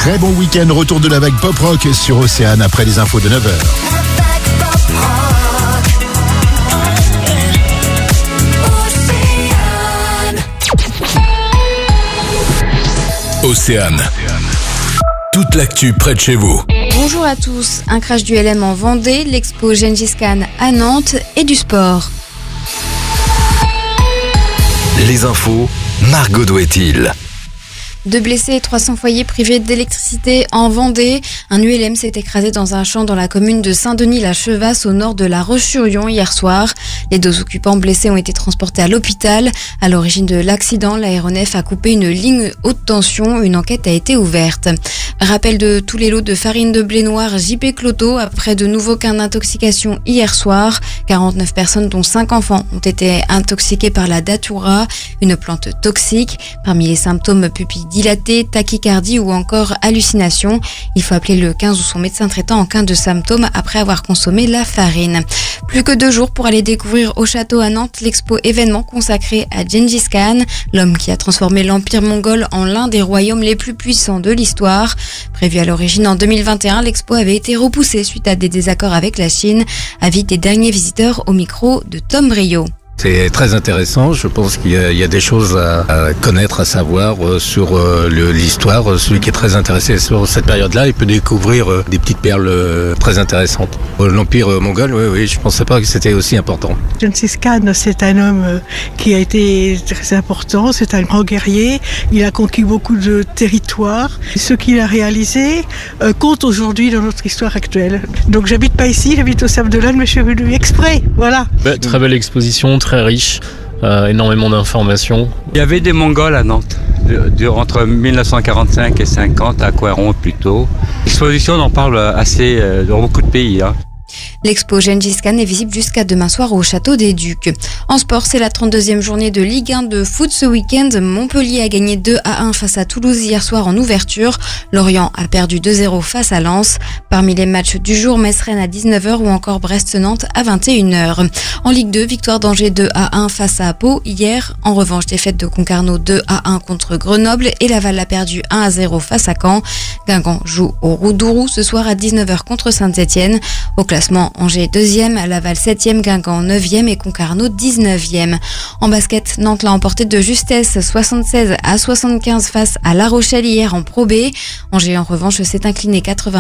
Très bon week-end, retour de la vague pop rock sur Océane après les infos de 9h. Océane. Toute l'actu près de chez vous. Bonjour à tous. Un crash du LM en Vendée, l'expo Gengis Khan à Nantes et du sport. Les infos, Margot Douet-il. 2 blessés et 300 foyers privés d'électricité en Vendée. Un ULM s'est écrasé dans un champ dans la commune de Saint-Denis-la-Chevasse au nord de La Roche-sur-Yon hier soir. Les 2 occupants blessés ont été transportés à l'hôpital. À l'origine de l'accident, l'aéronef a coupé une ligne haute tension. Une enquête a été ouverte. Rappel de tous les lots de farine de blé noir JP Cloto après de nouveaux cas d'intoxication hier soir. 49 personnes dont 5 enfants ont été intoxiquées par la datura, une plante toxique. Parmi les symptômes, pupilles dilatée, tachycardie ou encore hallucination. Il faut appeler le 15 ou son médecin traitant en cas de symptômes après avoir consommé la farine. Plus que 2 jours pour aller découvrir au château à Nantes l'expo événement consacré à Gengis Khan, l'homme qui a transformé l'empire mongol en l'un des royaumes les plus puissants de l'histoire. Prévu à l'origine en 2021, l'expo avait été repoussée suite à des désaccords avec la Chine. Avis des derniers visiteurs au micro de Tom Brio. C'est très intéressant, je pense qu'il y a des choses à connaître, à savoir sur l'histoire. Celui qui est très intéressé sur cette période-là, il peut découvrir des petites perles très intéressantes. L'Empire mongol, oui, je ne pensais pas que c'était aussi important. Gengis Khan, c'est un homme qui a été très important, c'est un grand guerrier, il a conquis beaucoup de territoires. Ce qu'il a réalisé compte aujourd'hui dans notre histoire actuelle. Donc j'habite pas ici, j'habite au Sable de l'Âne, mais je suis venu exprès, voilà. Très belle exposition, très riche, énormément d'informations. Il y avait des Mongols à Nantes, entre 1945 et 50, à Coiron plutôt. L'exposition, on en parle assez dans beaucoup de pays. L'expo Gengis Khan est visible jusqu'à demain soir au Château des Ducs. En sport, c'est la 32e journée de Ligue 1 de foot ce week-end. Montpellier a gagné 2-1 face à Toulouse hier soir en ouverture. Lorient a perdu 2-0 face à Lens. Parmi les matchs du jour, Metz-Rennes à 19h ou encore Brest-Nantes à 21h. En Ligue 2, victoire d'Angers 2-1 face à Pau hier. En revanche, défaite de Concarneau 2-1 contre Grenoble et Laval a perdu 1-0 face à Caen. Guingamp joue au Roudourou ce soir à 19h contre Saint-Etienne. Au classement, Angers 2e, Laval 7e, Guingamp 9e et Concarneau 19e. En basket, Nantes l'a emporté de justesse 76-75 face à La Rochelle hier en Pro B. Angers en revanche s'est incliné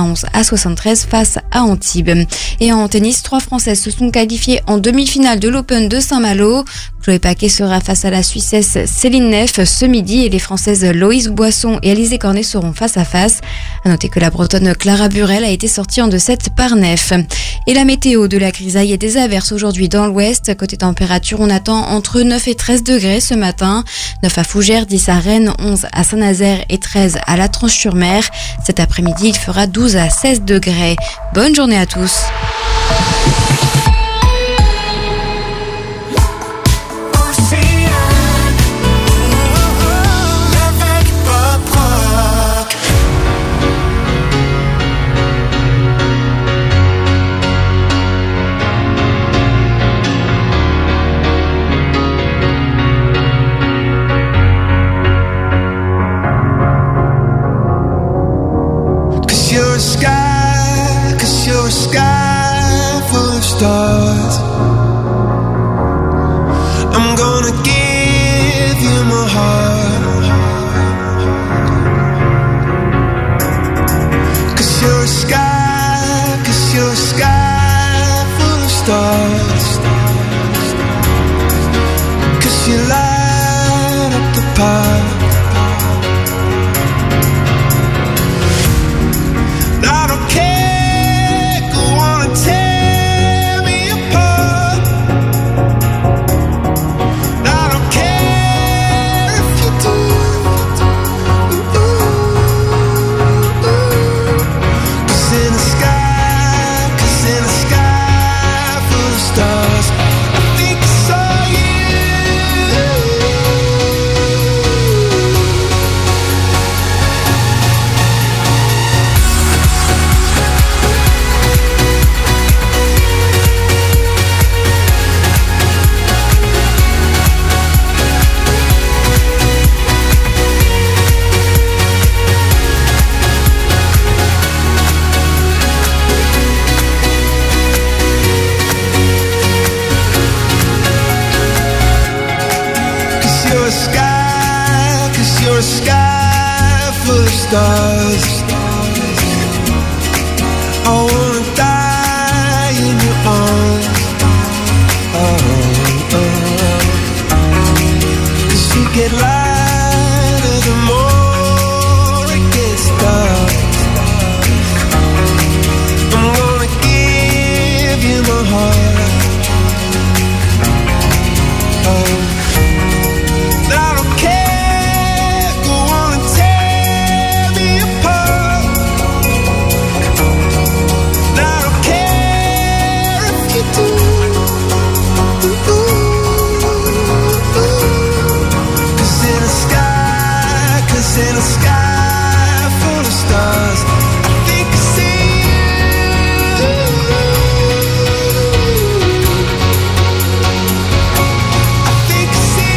91-73 face à Antibes. Et en tennis, 3 Françaises se sont qualifiées en demi-finale de l'Open de Saint-Malo. Chloé Paquet sera face à la Suissesse Céline Neff ce midi et les Françaises Loïse Boisson et Alizé Cornet seront face à face. À noter que la Bretonne Clara Burel a été sortie en 2-7 par Neff. Et la météo, de la grisaille et des averses aujourd'hui dans l'ouest. Côté température, on attend entre 9 et 13 degrés ce matin. 9 à Fougères, 10 à Rennes, 11 à Saint-Nazaire et 13 à La Tranche-sur-Mer. Cet après-midi, il fera 12 à 16 degrés. Bonne journée à tous. You're a sky full of stars. I'm gonna give you my heart. 'Cause you're a sky full of stars. 'Cause you light up the park. I don't care, go on and tear me You're a sky full of stars. I wanna die in your arms. Cause you get lighter the more it gets dark. I'm gonna give you my heart. But I don't care, go on and tear me apart. And I don't care if you do. In a sky full of stars, I think I see you. I think I see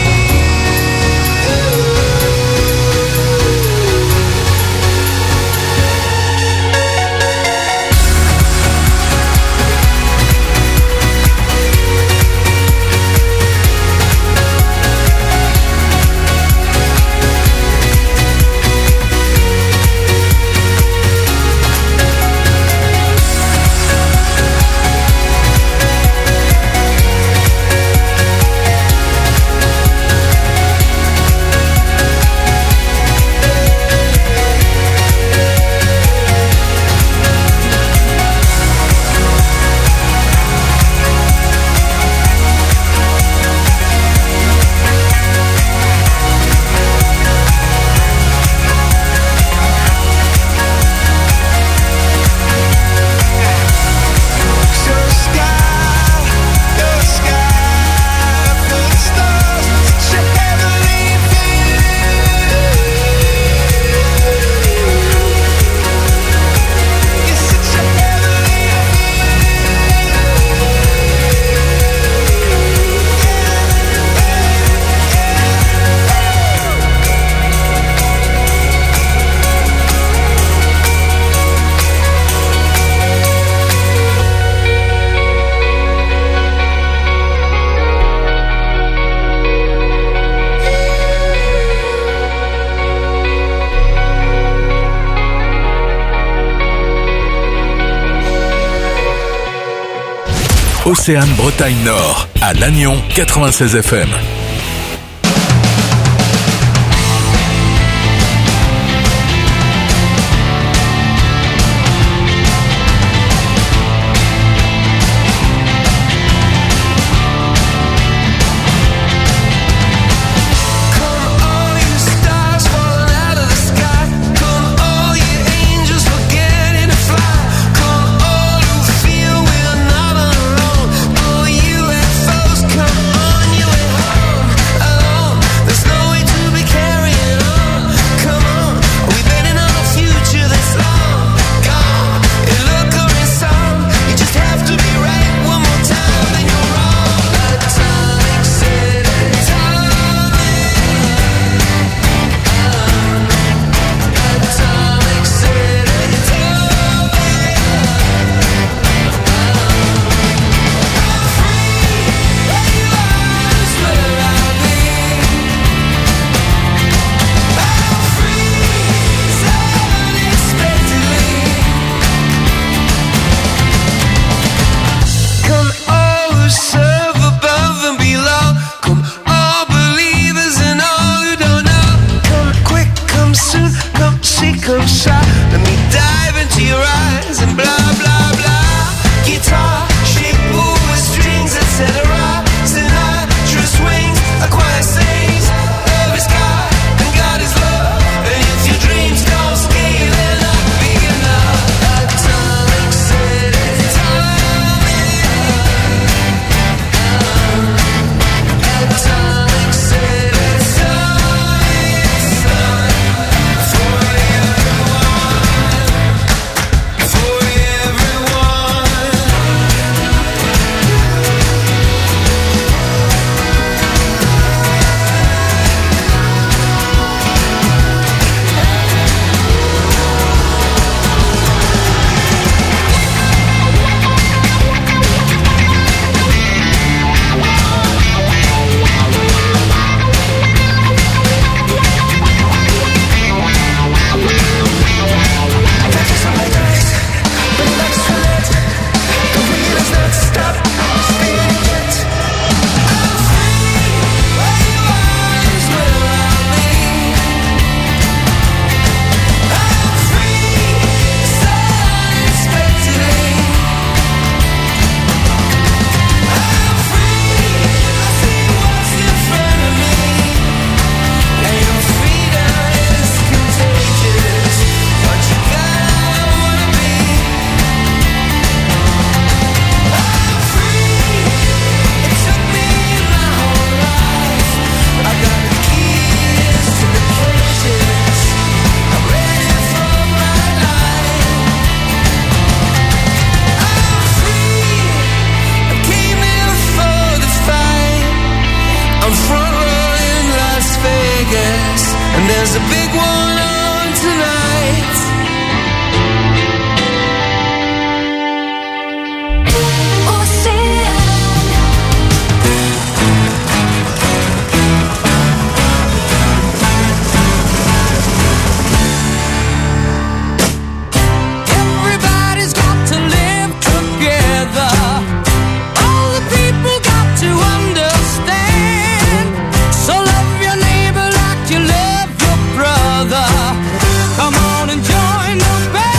Océane Bretagne Nord, à Lannion 96 FM. oh, you and foes, come on, you and and there's a big one on tonight. Everybody's got to live together. All the people got to understand. So love your neighbor like you love your brother. Come on and join the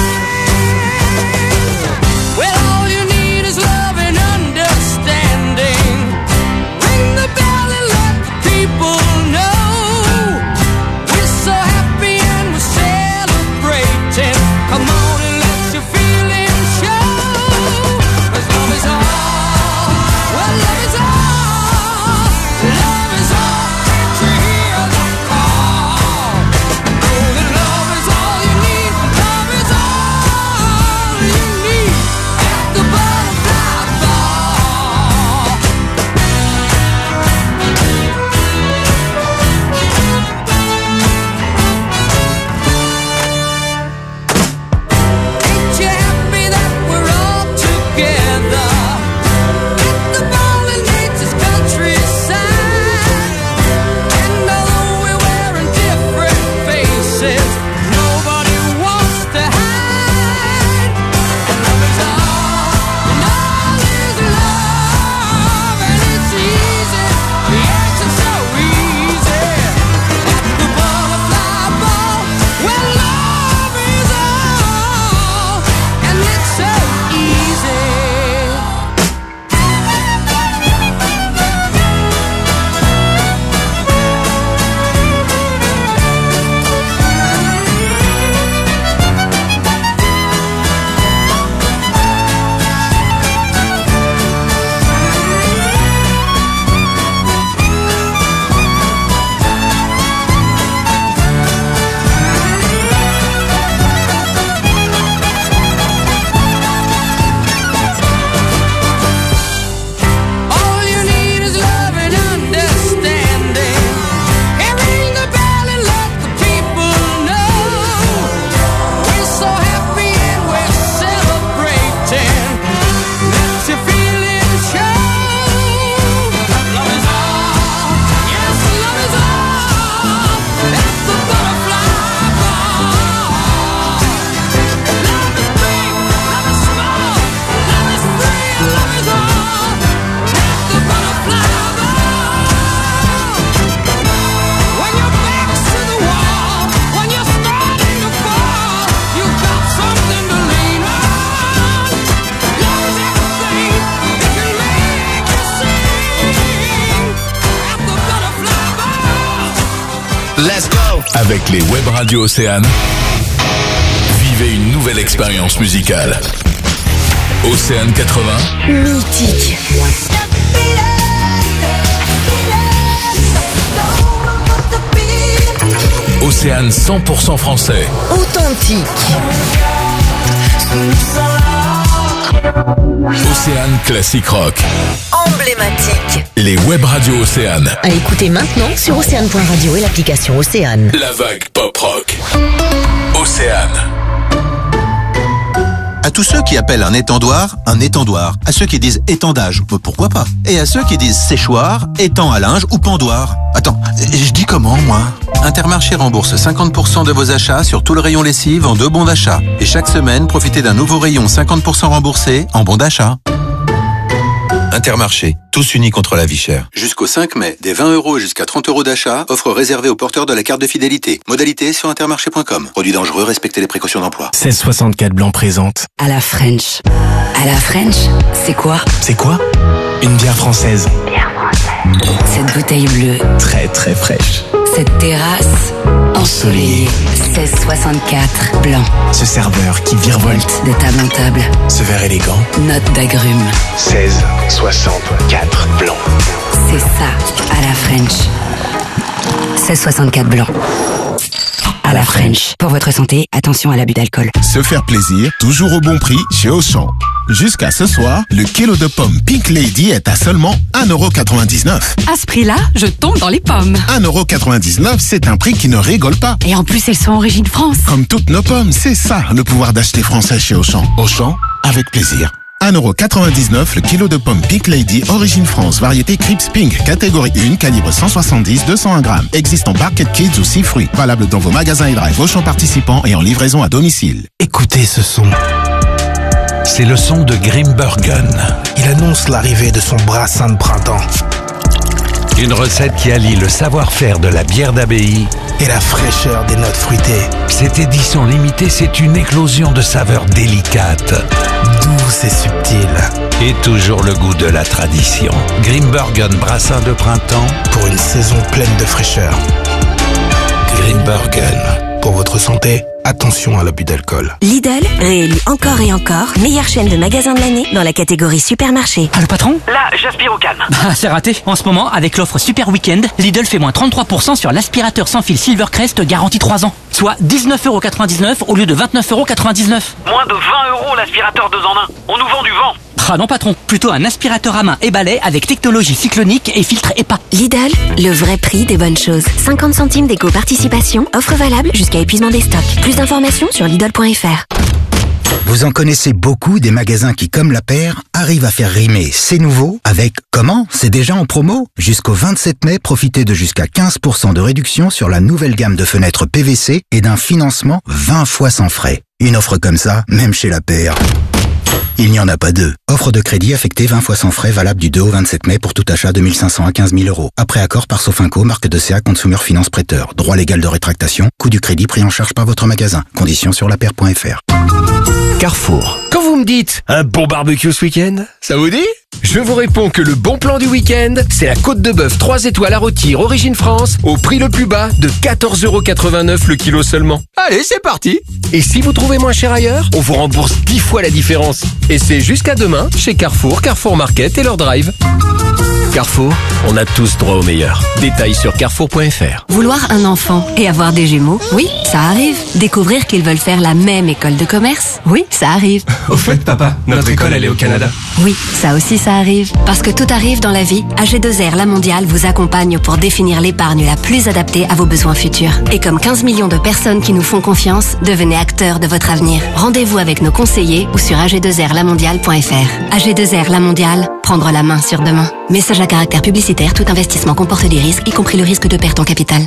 band. Well, all you need is love and understanding. Ring the bell and let the people know we're so happy and we're celebrating. Come on and let your feelings show. 'Cause love is all. Well, love is all. Love is all. Can't you hear the call? Know that love is all you need. Love is all you need. At the butterfly ball. Ain't you happy that we're all together? At the ball in nature's countryside. And although we're wearing different faces, nobody wants to hide. And love is all, and all is love, and it's easy, yes, it's so easy. At the butterfly ball, well, love is all, and it's so easy. All you need is love and understanding. And ring the bell and let the people know we're so happy and we're celebrating. Let your feelings show. Love is all, yes, love is all. That's the butterfly ball. Love is big, love is small, love is free, love is all. That's the butterfly ball. When your back's to the wall, when you're starting to fall, you've got something to lean on. Love is everything that can make you sing. At the butterfly ball. Let's go. Avec les web radios Océane, vivez une nouvelle expérience musicale. Océane 80, Mythique. Océane 100% français. Authentique. Océane classique rock. Emblématique. Les web radios Océane. À écouter maintenant sur océane.radio et l'application Océane. La vague pop rock. Océane. À tous ceux qui appellent un étendoir, à ceux qui disent étendage, pourquoi pas? Et à ceux qui disent séchoir, étang à linge ou pendoir. Attends, je dis comment, moi? Intermarché rembourse 50% de vos achats sur tout le rayon lessive en 2 bons d'achat. Et chaque semaine, profitez d'un nouveau rayon 50% remboursé en bons d'achat. Intermarché, tous unis contre la vie chère. Jusqu'au 5 mai, des 20 € jusqu'à 30 € d'achat, offre réservée aux porteurs de la carte de fidélité. Modalité sur intermarché.com. Produit dangereux, respectez les précautions d'emploi. 1664 Blanc présente. À la French. À la French, c'est quoi? C'est quoi? Une bière française. Cette bouteille bleue. Très très fraîche. Cette terrasse ensoleillée. 1664 Blanc. Ce serveur qui virevolte de table en table. Ce verre élégant. Note d'agrumes. 1664 Blanc. C'est ça, à la French. 1664 Blanc. À la la French. Pour votre santé, attention à l'abus d'alcool. Se faire plaisir, toujours au bon prix chez Auchan. Jusqu'à ce soir, le kilo de pommes Pink Lady est à seulement 1,99 €. À ce prix-là, je tombe dans les pommes. 1,99 €, c'est un prix qui ne rigole pas. Et en plus, elles sont origine France. Comme toutes nos pommes, c'est ça le pouvoir d'acheter français chez Auchan. Auchan, avec plaisir. 1,99 € le kilo de pommes Pink Lady, origine France, variété Crips Pink, catégorie 1, calibre 170-201 grammes. Existe en Barquette Kids ou 6 fruits. Valable dans vos magasins et drive Auchan participants et en livraison à domicile. Écoutez ce son. C'est le son de Grimbergen. Il annonce l'arrivée de son brassin de printemps. Une recette qui allie le savoir-faire de la bière d'abbaye et la fraîcheur des notes fruitées. Cette édition limitée, c'est une éclosion de saveurs délicates, douces et subtiles. Et toujours le goût de la tradition. Grimbergen brassin de printemps pour une saison pleine de fraîcheur. Grimbergen. Pour votre santé, attention à l'abus d'alcool. Lidl, réélu encore et encore, meilleure chaîne de magasins de l'année dans la catégorie supermarché. Ah, le patron? Là, j'aspire au calme. Ah, c'est raté. En ce moment, avec l'offre Super Weekend, Lidl fait moins 33% sur l'aspirateur sans fil Silvercrest garantie 3 ans. Soit 19,99 € au lieu de 29,99 €. Moins de 20 € l'aspirateur 2 en 1. On nous vend du vent. Ah non patron, plutôt un aspirateur à main et balai avec technologie cyclonique et filtre EPA. Lidl, le vrai prix des bonnes choses. 50 centimes d'éco-participation, offre valable jusqu'à épuisement des stocks. Plus d'informations sur Lidl.fr. Vous en connaissez beaucoup des magasins qui, comme La Paire, arrivent à faire rimer c'est nouveau avec comment c'est déjà en promo. Jusqu'au 27 mai, profitez de jusqu'à 15% de réduction sur la nouvelle gamme de fenêtres PVC et d'un financement 20 fois sans frais. Une offre comme ça, même chez La Paire, il n'y en a pas deux. Offre de crédit affectée 20 fois sans frais, valable du 2 au 27 mai pour tout achat de 1 500 à 15 000 €. Après accord par Sofinco, marque de CA Consumer Finance Prêteur. Droit légal de rétractation, coût du crédit pris en charge par votre magasin. Conditions sur lapaire.fr. Carrefour. Quand vous me dites un bon barbecue ce week-end, ça vous dit? Je vous réponds que le bon plan du week-end, c'est la côte de bœuf 3 étoiles à rôtir origine France au prix le plus bas de 14,89 € le kilo seulement. Allez, c'est parti. Et si vous trouvez moins cher ailleurs, on vous rembourse 10 fois la différence. Et c'est jusqu'à demain chez Carrefour, Carrefour Market et leur drive. Carrefour, on a tous droit au meilleur. Détails sur carrefour.fr. Vouloir un enfant et avoir des jumeaux, oui, ça arrive. Découvrir qu'ils veulent faire la même école de commerce, oui, ça arrive. Au fait, papa, notre école, elle est au Canada. Oui, ça aussi, ça arrive. Parce que tout arrive dans la vie, AG2R La Mondiale vous accompagne pour définir l'épargne la plus adaptée à vos besoins futurs. Et comme 15 millions de personnes qui nous font confiance, devenez acteurs de votre avenir. Rendez-vous avec nos conseillers ou sur ag2rlamondiale.fr. AG2R La Mondiale, prendre la main sur demain. Message à caractère publicitaire, tout investissement comporte des risques, y compris le risque de perte en capital.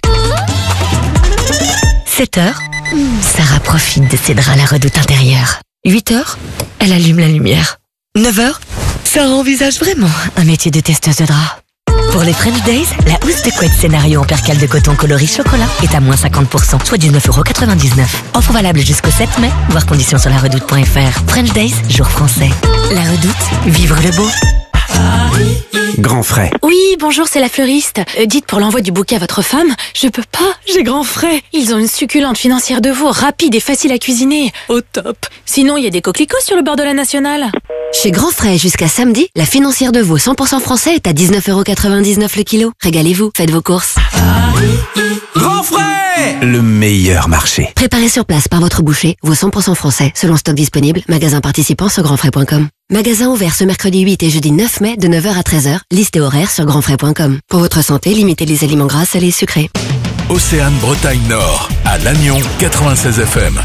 7h, Sarah profite de ses draps à la redoute intérieure. 8h, elle allume la lumière. 9h, Sarah envisage vraiment un métier de testeuse de draps. Pour les French Days, la housse de couette scénario en percale de coton coloris chocolat est à moins 50%, soit 19,99 €. Offre valable jusqu'au 7 mai, voir conditions sur laredoute.fr. French Days, jour français. La Redoute, vivre le beau. Grand frais. Oui, bonjour, c'est la fleuriste. Dites pour l'envoi du bouquet à votre femme, je peux pas, j'ai grand frais. Ils ont une succulente financière de veau, rapide et facile à cuisiner. Au top. Sinon, il y a des coquelicots sur le bord de la Nationale. Chez Grand Frais, jusqu'à samedi, la financière de veau 100% français est à 19,99 € le kilo. Régalez-vous, faites vos courses. Grand frais, le meilleur marché. Préparé sur place par votre boucher, veau 100% français, selon stock disponible, magasin participant sur grandfrais.com. Magasin ouvert ce mercredi 8 et jeudi 9 mai de 9h à 13h, liste et horaire sur grandfrais.com. Pour votre santé, limitez les aliments gras, salés et sucrés. Océane Bretagne Nord, à Lannion 96 FM.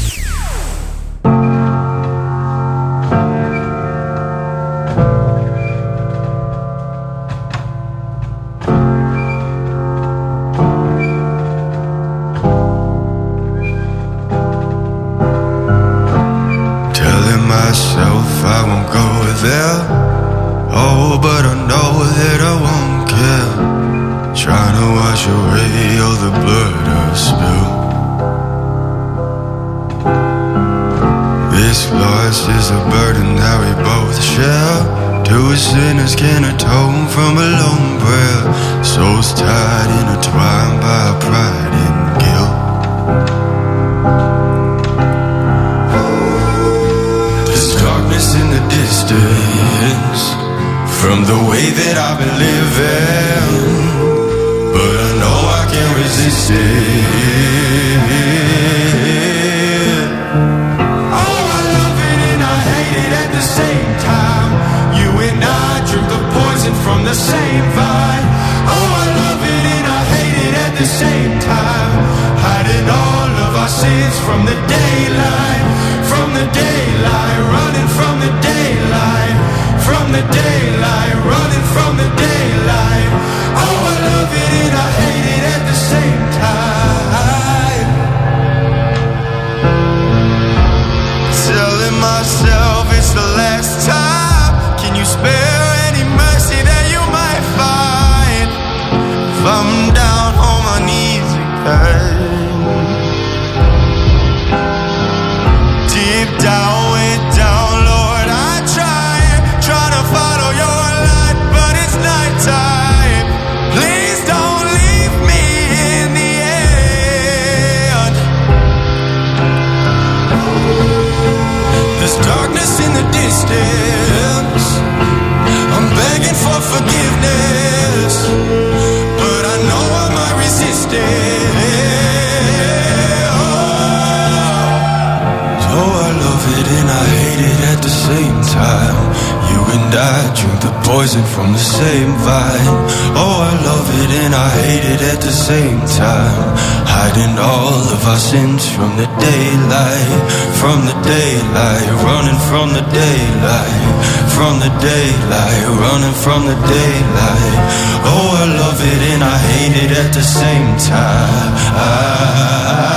Myself, I won't go there. Oh, but I know that I won't care. Trying to wash away all the blood I spill. This loss is a burden that we both share. Two sinners can atone from a lone prayer. Souls tied, intertwined by pride and guilt. In the distance from the way that I've been living, but I know I can't resist it. sins from the daylight, running from the daylight, running from the daylight. Oh, I love it and I hate it at the same time. Telling myself it's the last time. Can you spare any mercy that you might find? If I'm down on my knees again, deep down, way down, Lord, I try to follow your light, but it's nighttime. Please don't leave me in the end. There's darkness in the distance. I'm begging for forgiveness, but I know I might resist it. Oh, I love it and I hate it at the same time. You and I drink the poison from the same vine. Oh, I love it and I hate it at the same time. Hiding all of our sins from the daylight, running from the daylight, running from the daylight. Oh, I love it and I hate it at the same time.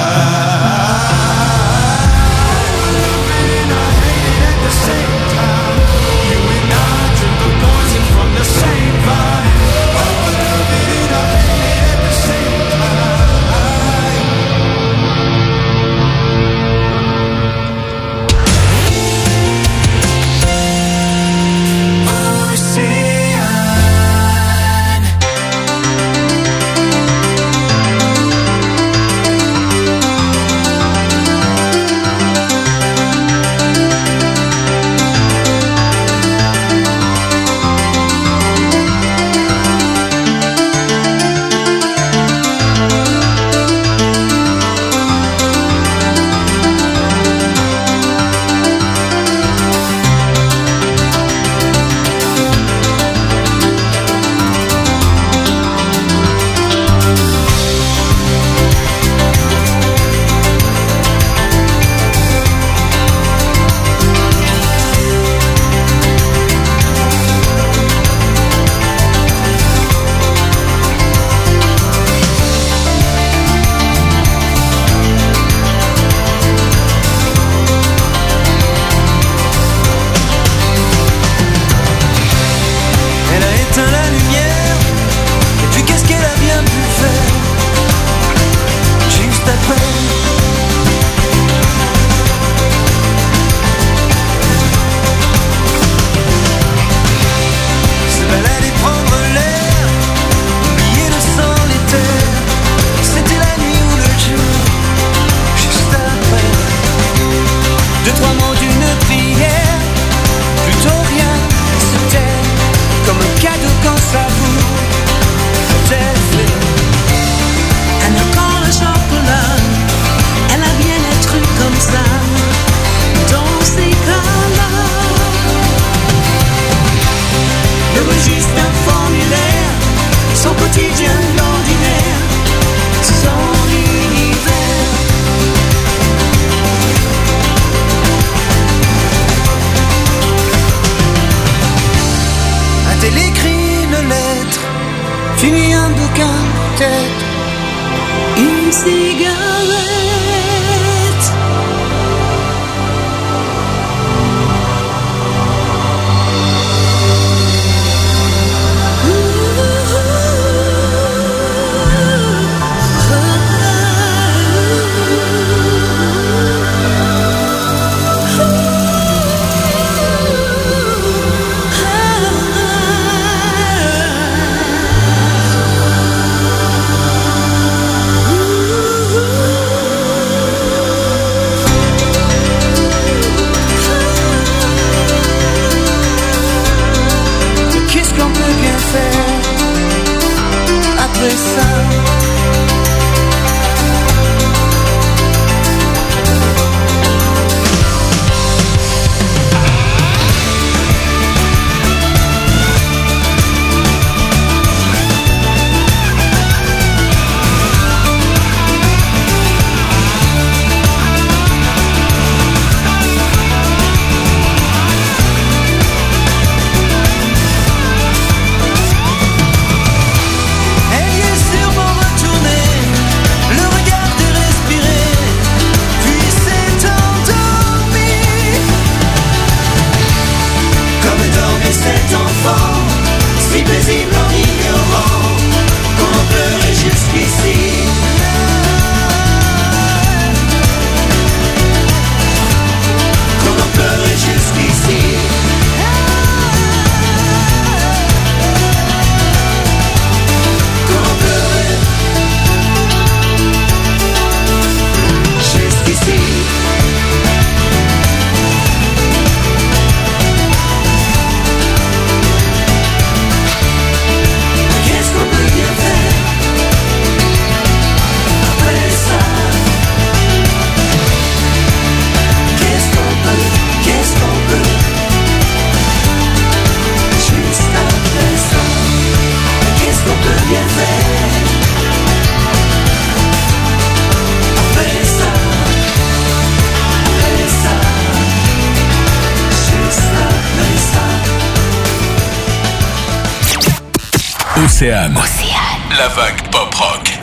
Océane. La vague pop rock.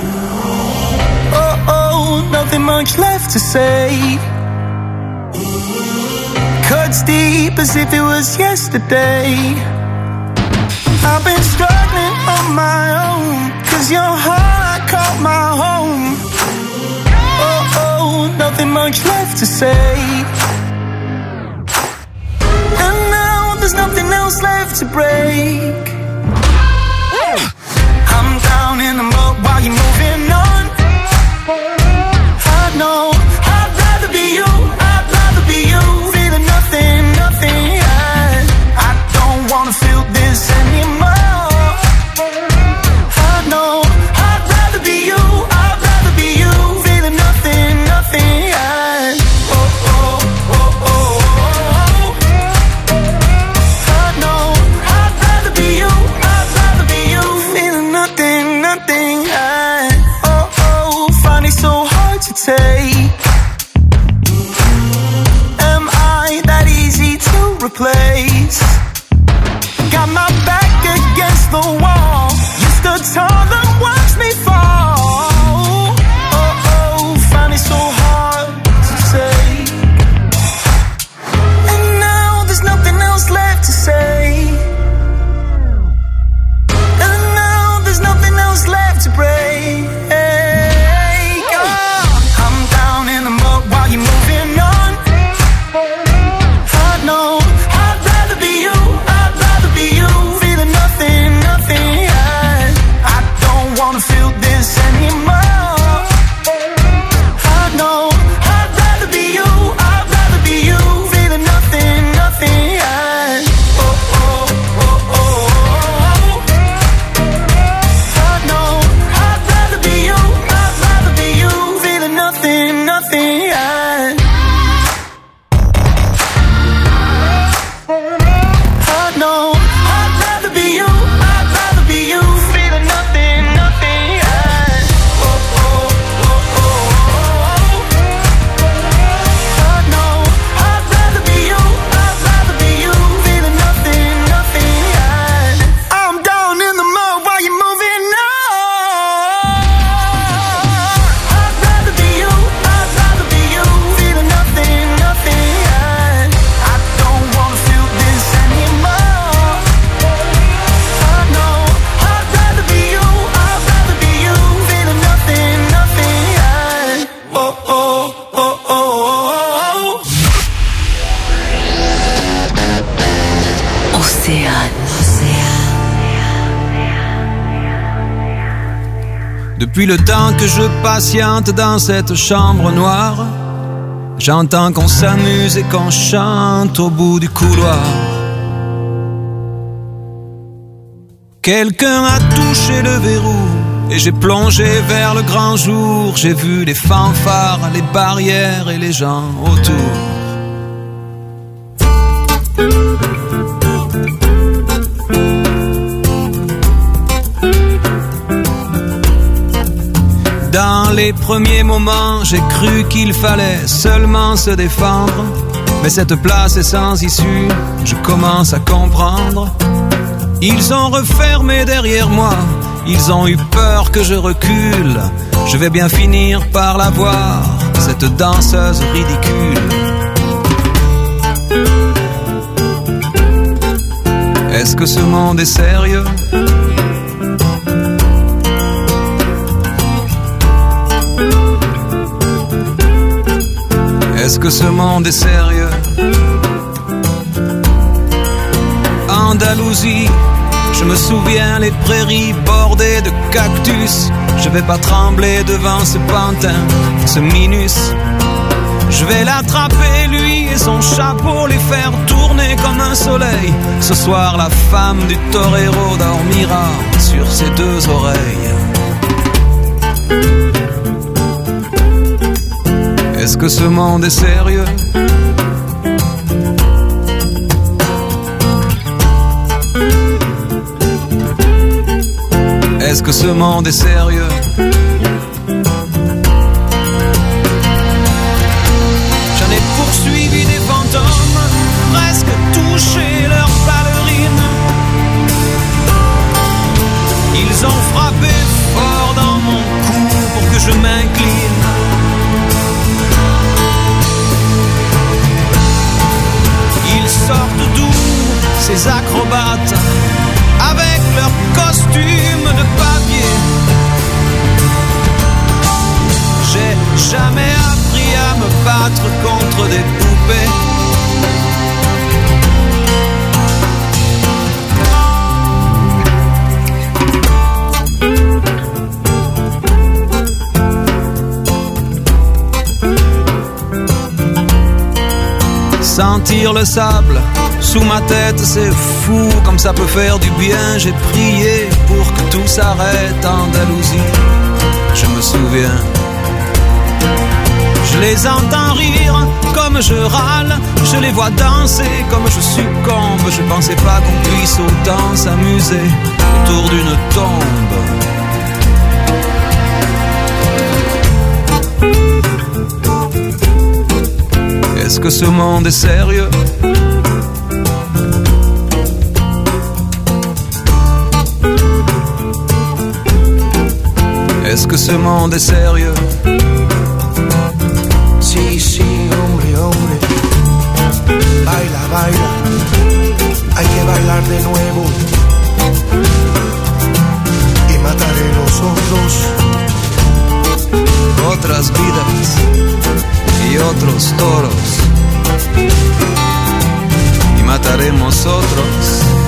Oh, nothing much left to say. Cuts deep as if it was yesterday. I've been struggling on my own, 'cause your heart caught my home. Oh, nothing much left to say. And now there's nothing else left to break. I'm down in the mud while you're moving on. I know I'd rather be you, I'd rather be you. Feeling nothing, nothing, yeah. I don't wanna feel this anymore. I know I'd rather be you, I'd rather be you. Feeling nothing, nothing, yeah. Oh, oh, oh, oh, oh. I know I'd rather be you, I'd rather be you. Feeling nothing, nothing, yeah. Oh, oh, find it so hard to take. Am I that easy to replace? Got my back against the wall. You stood tall and watched me fall. Oh, oh, find it so hard to take. And now there's nothing else left to say. And now there's nothing else left to break. Oh, I'm down in the mud while you're moving on. I know I'd rather be you, I'd rather be you. Feeling nothing, nothing, yeah. I don't wanna feel this anymore. I know I'd rather be you, I'd rather be you. Feeling nothing, nothing, yeah. Oh, oh, oh, oh, oh. I know I'd rather be you, I'd rather be you. Feeling nothing, nothing, yeah. I know I'd rather be you, I'd rather be you. Feeling nothing, nothing, yeah. Oh, oh, oh, oh, oh. I know I'd rather be you, I'd rather be you. Feeling nothing, nothing, yeah. I'm down in the mud while you're moving on. I'd rather be you, I'd rather be you. Feeling nothing, nothing, yeah. I don't wanna feel this anymore. I know I'd rather be you, I'd rather be you. Feeling nothing, nothing, yeah. Oh, oh, oh, oh, oh. Océane. Depuis le temps que je patiente dans cette chambre noire, j'entends qu'on s'amuse et qu'on chante au bout du couloir. Quelqu'un a touché le verrou et j'ai plongé vers le grand jour. J'ai vu les fanfares, les barrières et les gens autour. Dans les premiers moments, j'ai cru qu'il fallait seulement se défendre. Mais cette place est sans issue, je commence à comprendre. Ils ont refermé derrière moi, ils ont eu peur que je recule. Je vais bien finir par la voir, cette danseuse ridicule. Est-ce que ce monde est sérieux ? Est-ce que ce monde est sérieux? Andalousie, je me souviens les prairies bordées de cactus. Je vais pas trembler devant ce pantin, ce minus. Je vais l'attraper lui et son chapeau, les faire tourner comme un soleil. Ce soir la femme du torero dormira sur ses deux oreilles. Est-ce que ce monde est sérieux? Est-ce que ce monde est sérieux? J'en ai poursuivi des fantômes, presque touché leurs ballerines. Ils acrobates avec leurs costumes de papier. J'ai jamais appris à me battre contre des poupées. Sentir le sable sous ma tête, c'est fou comme ça peut faire du bien. J'ai prié pour que tout s'arrête en Andalousie. Je me souviens, je les entends rire comme je râle, je les vois danser comme je succombe. Je pensais pas qu'on puisse autant s'amuser autour d'une tombe. Est-ce que ce monde est sérieux? Est-ce que ce monde est sérieux? Sí, sí, hombre, hombre. Baila, baila. Hay que bailar de nuevo. Y mataré los otros. Otras vidas y otros toros. Y mataremos otros.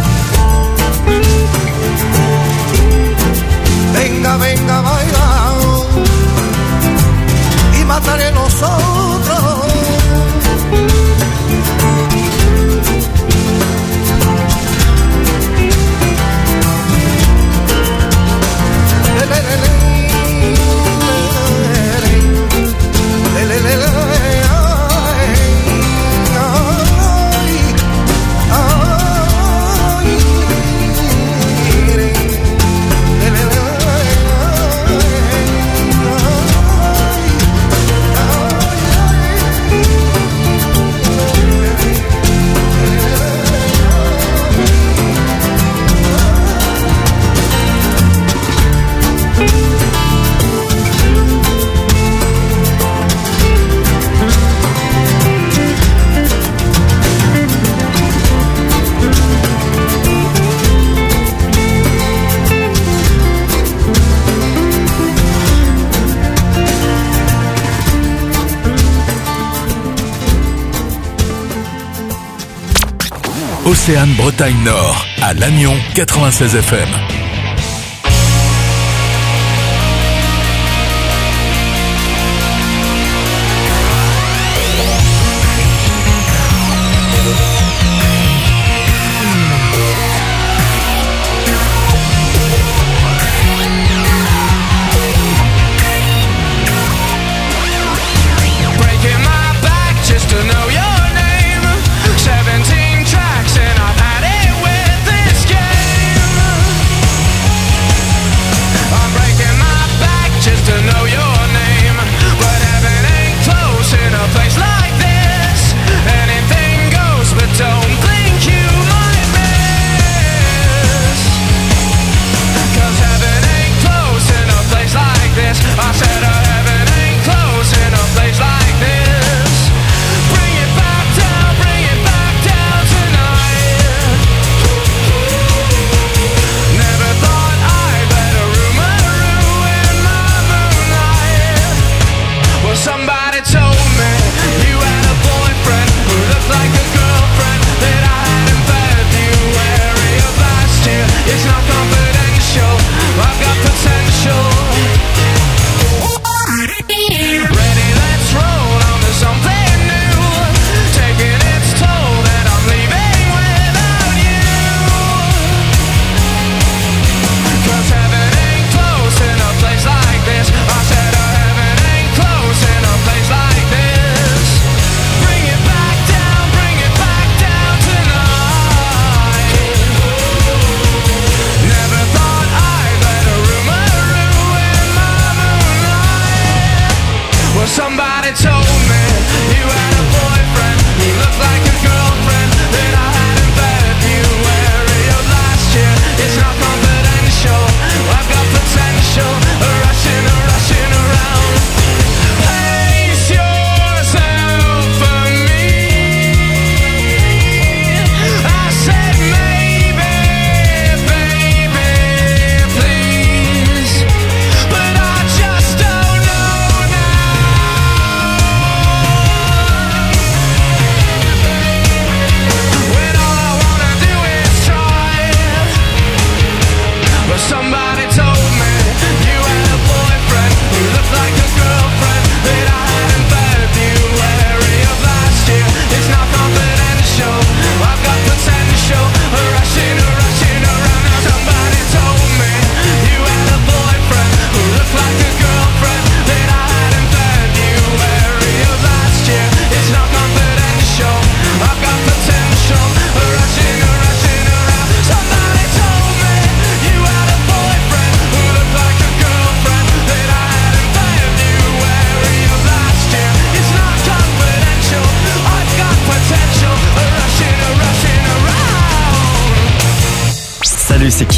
Venga, venga, baila. Y mataré los otros. Océane Bretagne Nord, à Lannion 96 FM.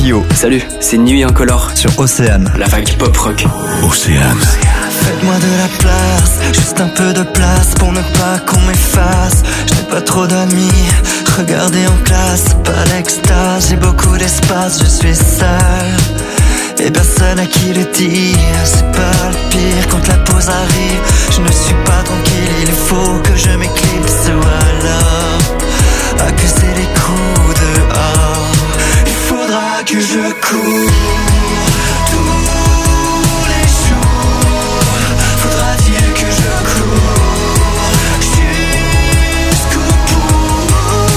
Guillot. Salut, c'est Nuit Incolore sur Océane. La vague pop rock. Océane. Faites-moi de la place, juste un peu de place pour ne pas qu'on m'efface. Je n'ai pas trop d'amis, regardez en classe, pas l'extase. J'ai beaucoup d'espace, je suis seul et personne à qui le dire. C'est pas le pire quand la pause arrive. Je ne suis pas tranquille, il faut que je m'éclipse ou alors accuser les coups dehors. Il faudra que je cours tous les jours. Faudra-t-il que je cours jusqu'au bout.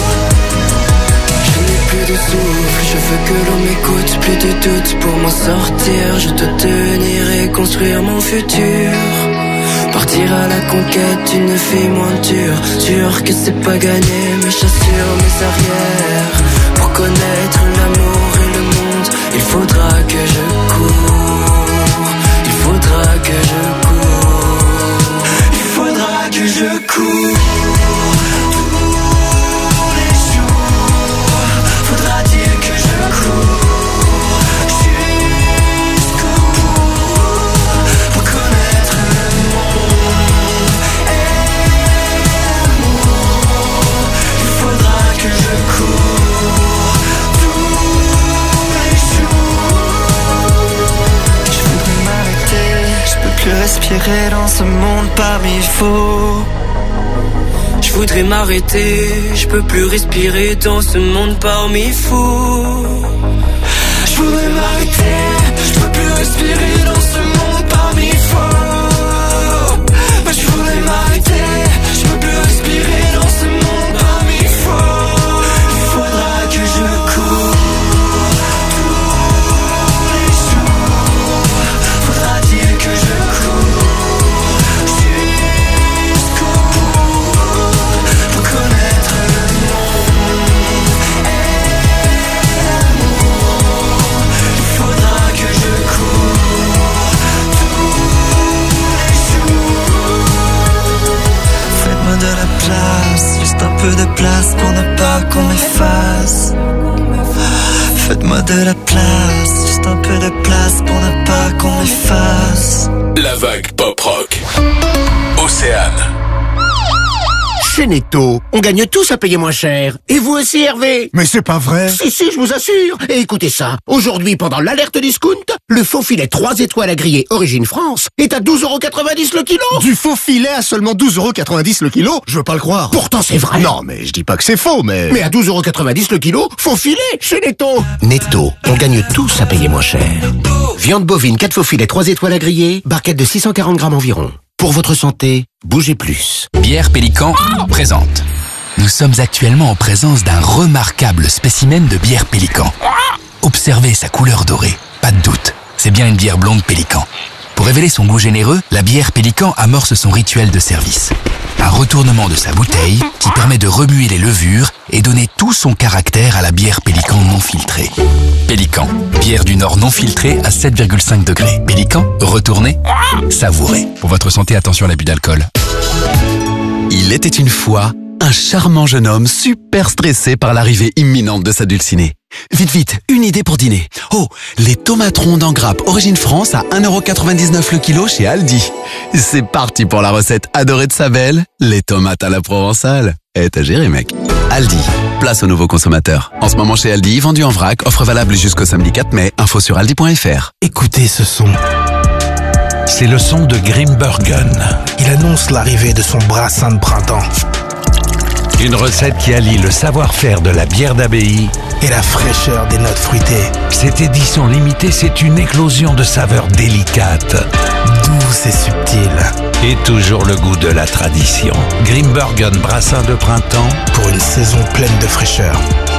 Je n'ai plus de souffle, je veux que l'on m'écoute. Plus de doute pour m'en sortir. Je dois tenir et construire mon futur. Partir à la conquête d'une vie moins dure. Sûr que c'est pas gagné, mais j'assure mes arrières. Pour connaître l'amour et le monde, il faudra que je cours. Il faudra que je cours. Il faudra que je cours tous les jours. Faudra-t-il que je cours jusqu'au bout pour connaître le monde et l'amour. Il faudra que je cours tous les jours. Je voudrais m'arrêter, je peux plus respirer dans ce monde parmi faux. Je voudrais m'arrêter, je peux plus respirer dans ce monde parmi fous. Je voudrais m'arrêter, je peux plus respirer dans ce monde parmi faux. Mais je voudrais m'arrêter, je peux plus respirer dans ce monde parmi faux. Il faudra que je cours tous les jours. Faudra-t-il que je cours jusqu'au bout pour connaître le monde et l'amour. Il faudra que je cours tous les jours. Faites-moi de la place, juste un peu de place pour ne pas qu'on m'efface. Faites-moi de la place, juste un peu de place pour ne pas qu'on m'efface. La vague pop rock. Océane. Chez Netto, on gagne tous à payer moins cher. Et vous aussi, Hervé? Mais c'est pas vrai. Si, je vous assure. Et écoutez ça. Aujourd'hui, pendant l'alerte discount, le faux filet 3 étoiles à griller Origine France est à 12,90€ le kilo. Du faux filet à seulement 12,90€ le kilo? Je veux pas le croire. Pourtant, c'est vrai. Non, mais je dis pas que c'est faux, mais... Mais à 12,90€ le kilo, faux filet chez Netto. Netto, on gagne tous à payer moins cher. Viande bovine 4 faux filets 3 étoiles à griller, barquette de 640 grammes environ. Pour votre santé, bougez plus. Bière Pélican présente. Nous sommes actuellement en présence d'un remarquable spécimen de bière Pélican. Observez sa couleur dorée, pas de doute, c'est bien une bière blonde Pélican. Pour révéler son goût généreux, la bière Pélican amorce son rituel de service. Un retournement de sa bouteille qui permet de remuer les levures et donner tout son caractère à la bière Pélican non filtrée. Pélican, bière du Nord non filtrée à 7,5 degrés. Pélican, retournez, savourez. Pour votre santé, attention à l'abus d'alcool. Il était une fois un charmant jeune homme super stressé par l'arrivée imminente de sa dulcinée. Vite, une idée pour dîner. Oh, les tomates rondes en grappe Origine France à 1,99€ le kilo chez Aldi. C'est parti pour la recette adorée de sa belle, les tomates à la provençale. T'as géré, mec. Aldi, place aux nouveaux consommateurs. En ce moment chez Aldi, vendu en vrac, offre valable jusqu'au samedi 4 mai, info sur aldi.fr. Écoutez ce son. C'est le son de Grimbergen. Il annonce l'arrivée de son brassin de printemps. Une recette qui allie le savoir-faire de la bière d'abbaye et la fraîcheur des notes fruitées. Cette édition limitée, c'est une éclosion de saveurs délicates, douces et subtiles. Et toujours le goût de la tradition. Grimbergen brassin de printemps pour une saison pleine de fraîcheur.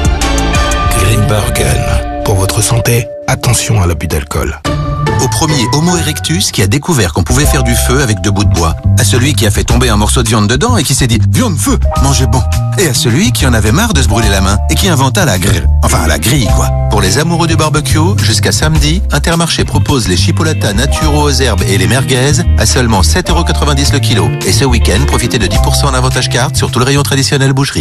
Grimbergen. Pour votre santé, attention à l'abus d'alcool. Au premier Homo erectus qui a découvert qu'on pouvait faire du feu avec 2 bouts de bois. À celui qui a fait tomber un morceau de viande dedans et qui s'est dit « Viande, feu, mangez bon !» Et à celui qui en avait marre de se brûler la main et qui inventa la grille. Enfin, la grille, quoi. Pour les amoureux du barbecue, jusqu'à samedi, Intermarché propose les chipolatas naturaux aux herbes et les merguez à seulement 7,90€ le kilo. Et ce week-end, profitez de 10% en avantage carte sur tout le rayon traditionnel boucherie.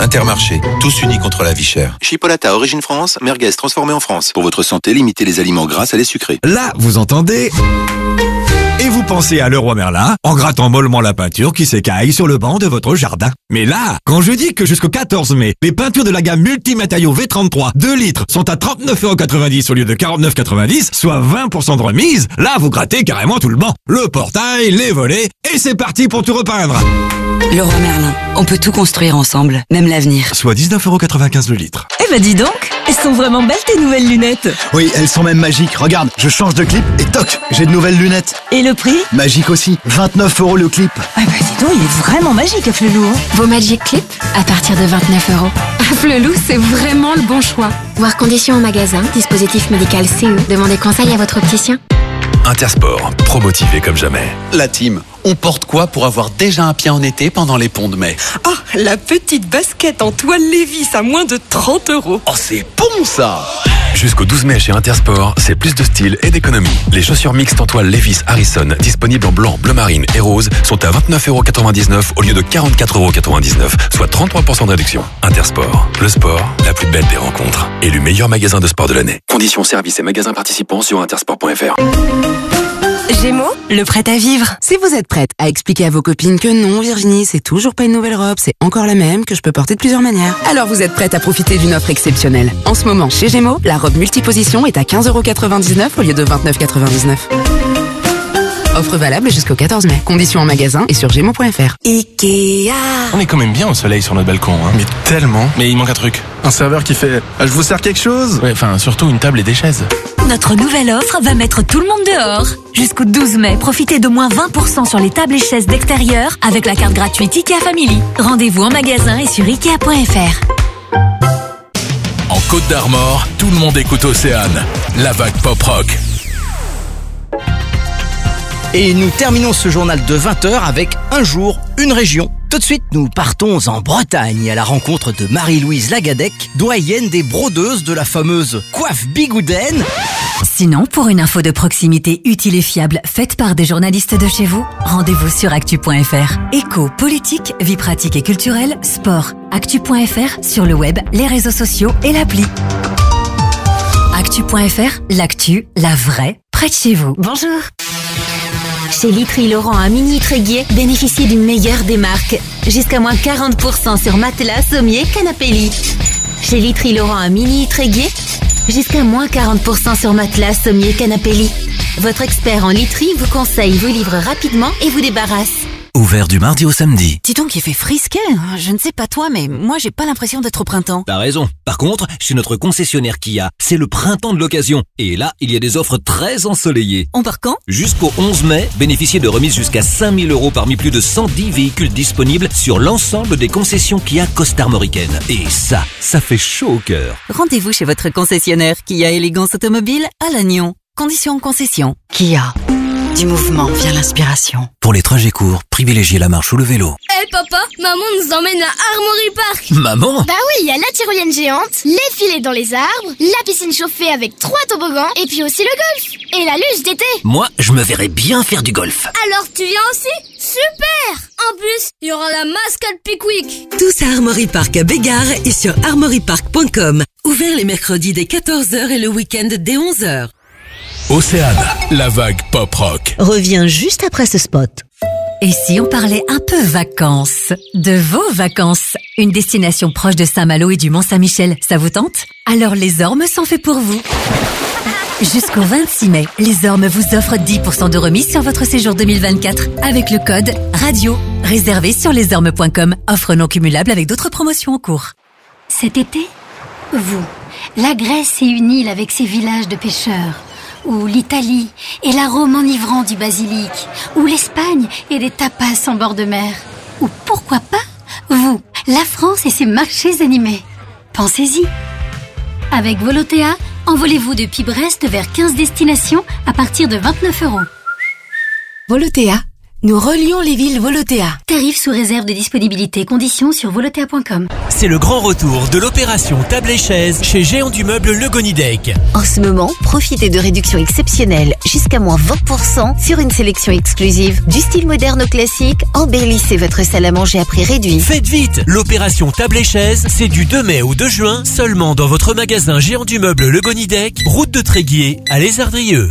Intermarché, tous unis contre la vie chère. Chipolata Origine France, merguez transformée en France. Pour votre santé, limitez les aliments gras à les sucrés. Là, vous entendez... Et vous pensez à Leroy Merlin en grattant mollement la peinture qui s'écaille sur le banc de votre jardin. Mais là, quand je dis que jusqu'au 14 mai, les peintures de la gamme multimatériaux V33 2 litres sont à 39,90€ au lieu de 49,90€, soit 20% de remise, là vous grattez carrément tout le banc. Le portail, les volets, et c'est parti pour tout repeindre. Leroy Merlin, on peut tout construire ensemble, même l'avenir. Soit 19,95€ le litre. Eh ben dis donc, elles sont vraiment belles tes nouvelles lunettes. Oui, elles sont même magiques. Regarde, je change de clip et toc, j'ai de nouvelles lunettes. Et le prix? Magique aussi, 29€ le clip. Ah bah dis donc, il est vraiment magique à Flelou. Vos Magic Clip à partir de 29€. À Flelou, c'est vraiment le bon choix. Voir conditions en magasin, dispositif médical CE. Demandez conseil à votre opticien. Intersport, promotivé comme jamais. La team, on porte quoi pour avoir déjà un pied en été pendant les ponts de mai? Oh, la petite basket en toile Lévis à moins de 30€. Oh, c'est bon ça! Jusqu'au 12 mai chez Intersport, c'est plus de style et d'économie. Les chaussures mixtes en toile Levi's Harrison, disponibles en blanc, bleu marine et rose, sont à 29,99€ au lieu de 44,99€, soit 33% de réduction. Intersport, le sport, la plus belle des rencontres. Élu meilleur magasin de sport de l'année. Conditions, services et magasins participants sur intersport.fr. Gémeaux, le prêt à vivre. Si vous êtes prête à expliquer à vos copines que non, Virginie, c'est toujours pas une nouvelle robe, c'est encore la même, que je peux porter de plusieurs manières, alors vous êtes prête à profiter d'une offre exceptionnelle. En ce moment, chez Gémeaux, la robe multiposition est à 15,99€ au lieu de 29,99€. Offre valable jusqu'au 14 mai. Conditions en magasin et sur Gémeaux.fr. Ikea. On est quand même bien au soleil sur notre balcon, hein. Mais tellement. Mais il manque un truc. Un serveur qui fait « Je vous sers quelque chose ?» Ouais, enfin, surtout une table et des chaises. Notre nouvelle offre va mettre tout le monde dehors. Jusqu'au 12 mai, profitez de moins 20% sur les tables et chaises d'extérieur avec la carte gratuite Ikea Family. Rendez-vous en magasin et sur Ikea.fr. En Côte d'Armor, tout le monde écoute Océane. La vague pop-rock. Et nous terminons ce journal de 20h avec un jour, une région. Tout de suite, nous partons en Bretagne à la rencontre de Marie-Louise Lagadec, doyenne des brodeuses de la fameuse coiffe bigoudaine. Sinon, pour une info de proximité utile et fiable faite par des journalistes de chez vous, rendez-vous sur actu.fr. Éco, politique, vie pratique et culturelle, sport. Actu.fr sur le web, les réseaux sociaux et l'appli. Actu.fr, l'actu, la vraie, près de chez vous. Bonjour. Chez Litry Laurent à Mini Tréguier, bénéficiez du meilleur des marques. Jusqu'à moins 40% sur matelas, sommier, canapé lit. Chez Litry Laurent à Mini Tréguier, jusqu'à moins 40% sur matelas, sommier, canapé lit. Votre expert en literie vous conseille, vous livre rapidement et vous débarrasse. Ouvert du mardi au samedi. Dis donc, il fait frisquet. Je ne sais pas toi, mais moi, j'ai pas l'impression d'être au printemps. T'as raison. Par contre, chez notre concessionnaire Kia, c'est le printemps de l'occasion. Et là, il y a des offres très ensoleillées. On part quand? Jusqu'au 11 mai, bénéficiez de remises jusqu'à 5 000 € parmi plus de 110 véhicules disponibles sur l'ensemble des concessions Kia côte-armoricaine. Et ça fait chaud au cœur. Rendez-vous chez votre concessionnaire Kia Élégance Automobile à Lannion. Conditions en concession. Kia. Du mouvement vient l'inspiration. Pour les trajets courts, privilégiez la marche ou le vélo. Hey papa, maman nous emmène à Armory Park. Maman? Bah oui, il y a la tyrolienne géante, les filets dans les arbres, la piscine chauffée avec 3 toboggans et puis aussi le golf. Et la luge d'été. Moi, je me verrais bien faire du golf. Alors tu viens aussi? Super! En plus, il y aura la mascotte Pickwick. Tous à Armory Park à Bégard et sur armorypark.com. Ouvert les mercredis dès 14h et le week-end dès 11h. Océane, la vague pop-rock. Reviens juste après ce spot. Et si on parlait un peu vacances? De vos vacances? Une destination proche de Saint-Malo et du Mont-Saint-Michel, ça vous tente? Alors les Ormes sont faits pour vous. Jusqu'au 26 mai, les Ormes vous offrent 10% de remise sur votre séjour 2024 avec le code RADIO. Réservé sur lesormes.com. Offre non cumulable avec d'autres promotions en cours. Cet été, vous, la Grèce est une île avec ses villages de pêcheurs. Ou l'Italie et l'arôme enivrant du basilic. Ou l'Espagne et des tapas en bord de mer. Ou pourquoi pas, vous, la France et ses marchés animés. Pensez-y. Avec Volotea, envolez-vous depuis Brest vers 15 destinations à partir de 29 €. Volotea, Nous relions les villes Volotea. Tarifs sous réserve de disponibilité. Conditions sur volotea.com. C'est le grand retour de l'opération table et chaise chez Géant du Meuble Le Gonidec. En ce moment, profitez de réductions exceptionnelles, jusqu'à moins 20% sur une sélection exclusive. Du style moderne au classique, embellissez votre salle à manger à prix réduit. Faites vite, l'opération table et chaise, c'est du 2 mai au 2 juin, seulement dans votre magasin Géant du Meuble Le Gonidec, route de Tréguier à Les Ardrieux.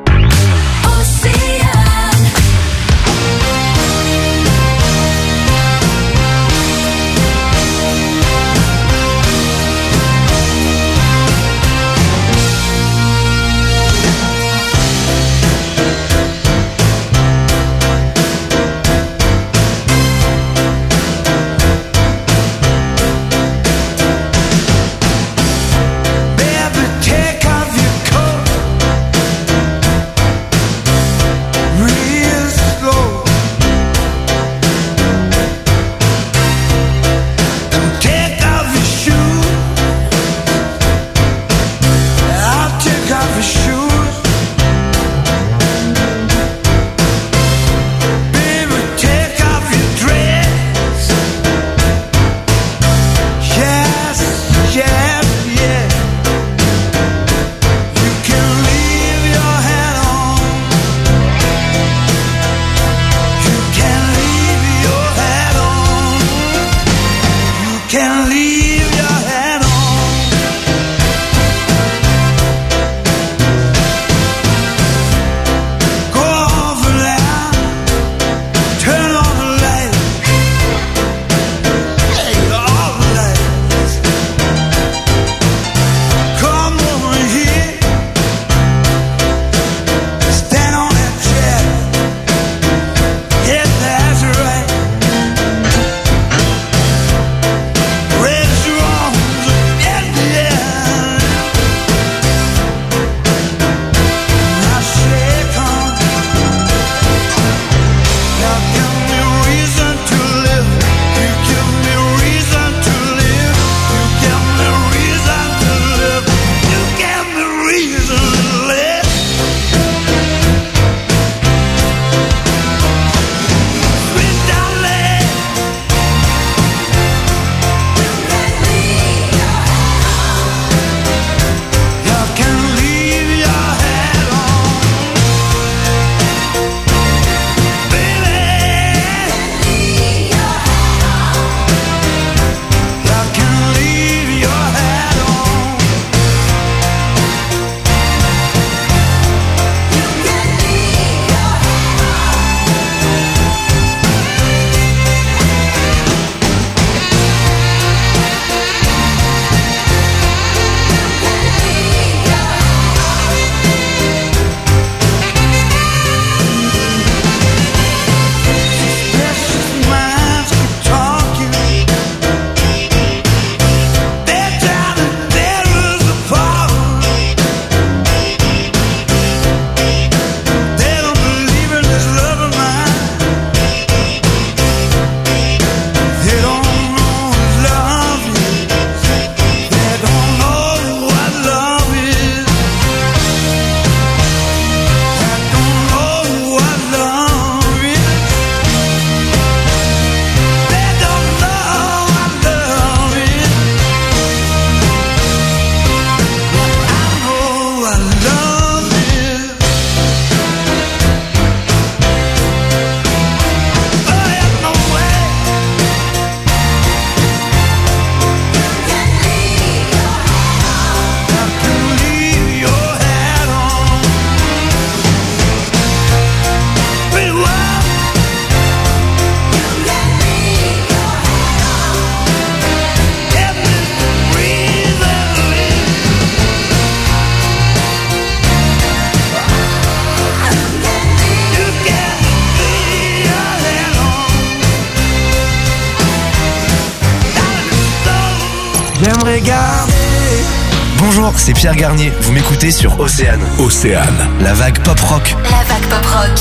J'aimerais garder. Bonjour, c'est Pierre Garnier. Vous m'écoutez sur Océane. Océane. La vague pop rock. La vague pop rock.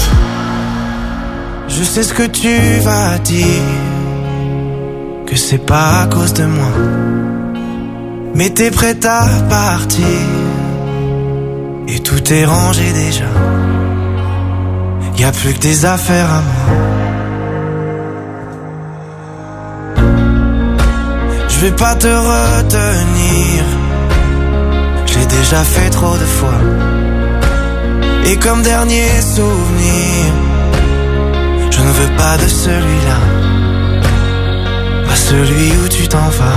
Je sais ce que tu vas dire, que c'est pas à cause de moi. Mais t'es prête à partir, et tout est rangé déjà. y a plus que des affaires à moi. Je vais pas te retenir, je l'ai déjà fait trop de fois. Et comme dernier souvenir, je ne veux pas de celui-là, pas celui où tu t'en vas.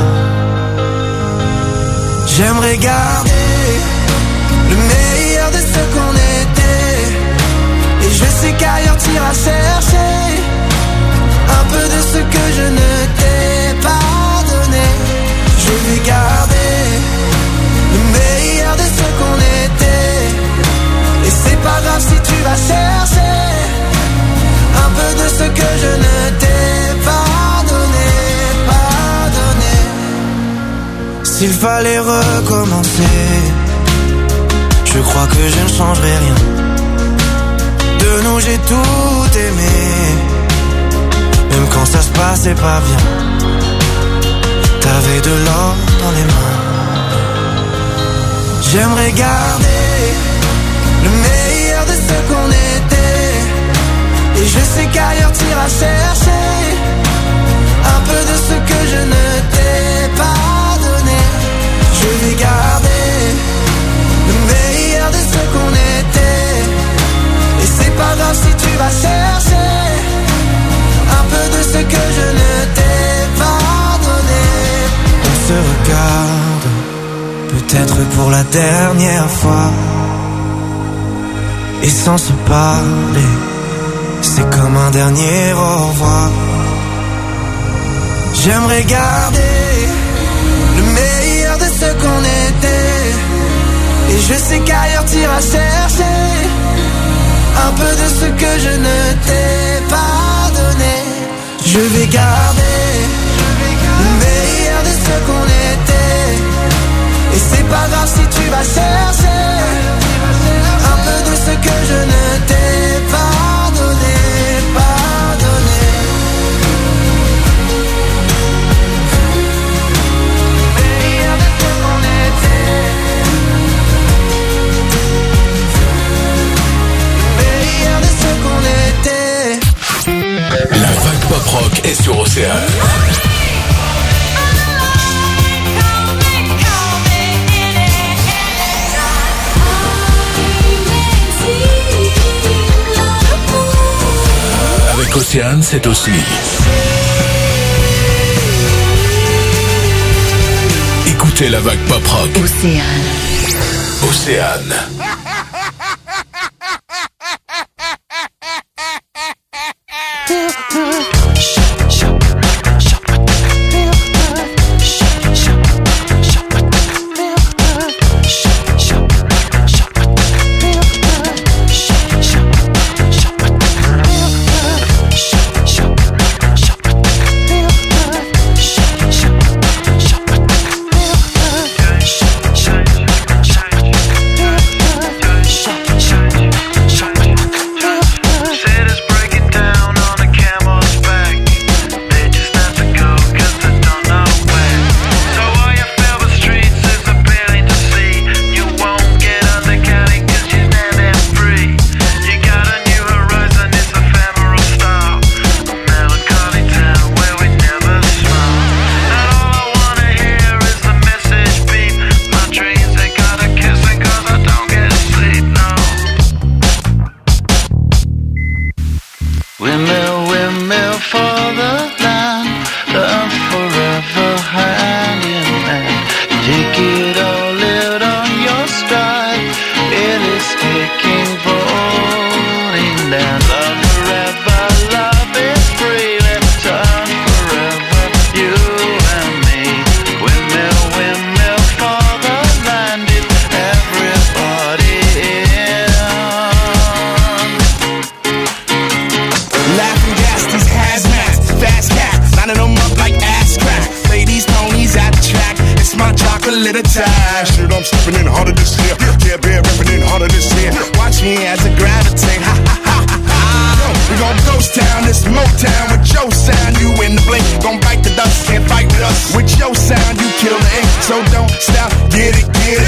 J'aimerais garder le meilleur de ce qu'on était, et je sais qu'ailleurs t'iras chercher un peu de ce que je ne t'ai pas donné. Je vais garder le meilleur de ce qu'on était, et c'est pas grave si tu vas chercher un peu de ce que je ne t'ai pas donné, pas donné. S'il fallait recommencer, je crois que je ne changerai rien. De nous j'ai tout aimé, même quand ça se passait pas bien. T'avais de l'or dans les mains. J'aimerais garder le meilleur de ce qu'on était, et je sais qu'ailleurs t'iras chercher un peu de ce que je ne t'ai pas donné. Je vais garder le meilleur de ce qu'on était, et c'est pas grave si tu vas chercher un peu de ce que je ne t'ai pas donné. On se regarde, peut-être pour la dernière fois, et sans se parler, c'est comme un dernier au revoir. J'aimerais garder le meilleur de ce qu'on était, et je sais qu'ailleurs t'iras chercher un peu de ce que je ne t'ai pas donné. Je vais garder le meilleur de ce qu'on était, et c'est pas grave si tu vas chercher un peu de ce que je ne t'ai pas donné, pas donné. Meilleur de ce qu'on était, meilleur de ce qu'on était. La vague pop rock est sur Océane. Avec Océane, c'est aussi écoutez la vague pop rock. Océane. Océane. So don't stop, get it,